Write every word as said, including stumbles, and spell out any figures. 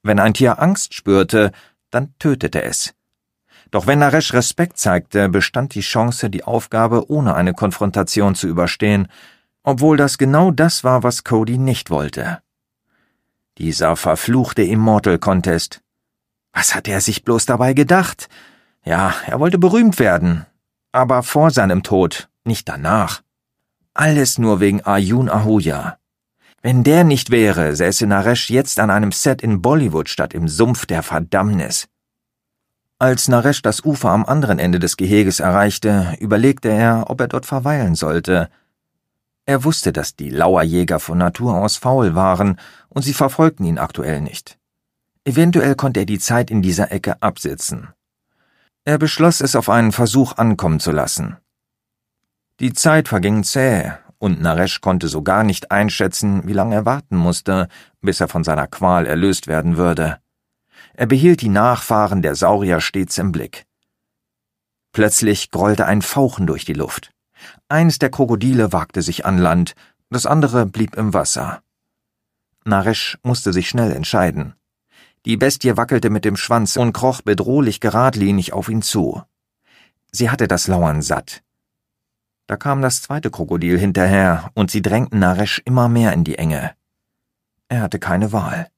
Wenn ein Tier Angst spürte, dann tötete es. Doch wenn Naresh Respekt zeigte, bestand die Chance, die Aufgabe ohne eine Konfrontation zu überstehen, obwohl das genau das war, was Cody nicht wollte. Dieser verfluchte Immortal Contest. Was hatte er sich bloß dabei gedacht? Ja, er wollte berühmt werden, aber vor seinem Tod, nicht danach. Alles nur wegen Arjun Ahuja. Wenn der nicht wäre, säße Naresh jetzt an einem Set in Bollywood statt im Sumpf der Verdammnis. Als Naresh das Ufer am anderen Ende des Geheges erreichte, überlegte er, ob er dort verweilen sollte. Er wusste, dass die Lauerjäger von Natur aus faul waren, und sie verfolgten ihn aktuell nicht. Eventuell konnte er die Zeit in dieser Ecke absitzen. Er beschloss, es auf einen Versuch ankommen zu lassen. Die Zeit verging zäh, und Naresh konnte so gar nicht einschätzen, wie lange er warten musste, bis er von seiner Qual erlöst werden würde. Er behielt die Nachfahren der Saurier stets im Blick. Plötzlich grollte ein Fauchen durch die Luft. Eines der Krokodile wagte sich an Land, das andere blieb im Wasser. Naresh musste sich schnell entscheiden. Die Bestie wackelte mit dem Schwanz und kroch bedrohlich geradlinig auf ihn zu. Sie hatte das Lauern satt. Da kam das zweite Krokodil hinterher, und sie drängten Naresh immer mehr in die Enge. Er hatte keine Wahl.